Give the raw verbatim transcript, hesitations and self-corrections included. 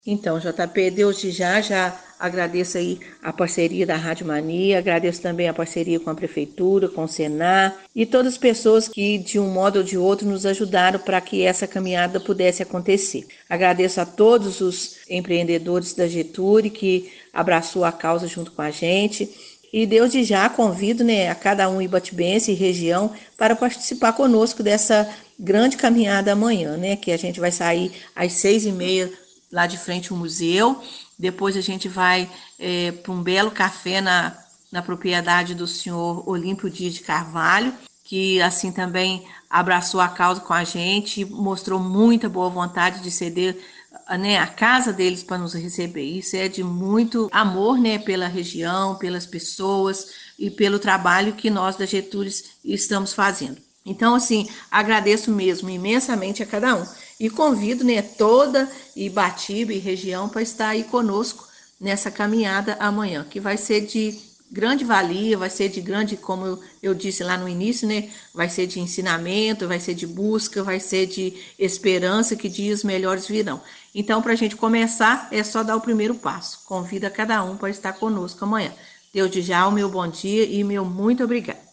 Então, J P, Deus de já, já agradeço aí a parceria da Rádio Mania, agradeço também a parceria com a Prefeitura, com o Senar e todas as pessoas que, de um modo ou de outro, nos ajudaram para que essa caminhada pudesse acontecer. Agradeço a todos os empreendedores da Getúlio que abraçou a causa junto com a gente. E Deus de já convido, né, a cada um ibatibense e região para participar conosco dessa grande caminhada amanhã, né, que a gente vai sair às seis e meia lá de frente ao museu. Depois a gente vai é, para um belo café na, na propriedade do senhor Olímpio Dias de Carvalho, que assim também abraçou a causa com a gente, mostrou muita boa vontade de ceder, né, a casa deles para nos receber. Isso é de muito amor, né, pela região, pelas pessoas e pelo trabalho que nós da Getúlio estamos fazendo. Então, assim, agradeço mesmo imensamente a cada um. E convido, né, toda Ibatiba e região para estar aí conosco nessa caminhada amanhã, que vai ser de grande valia, vai ser de grande, como eu, eu disse lá no início, né, vai ser de ensinamento, vai ser de busca, vai ser de esperança, que dias melhores virão. Então, para a gente começar, é só dar o primeiro passo. Convido a cada um para estar conosco amanhã. Deus de já, o meu bom dia e meu muito obrigado.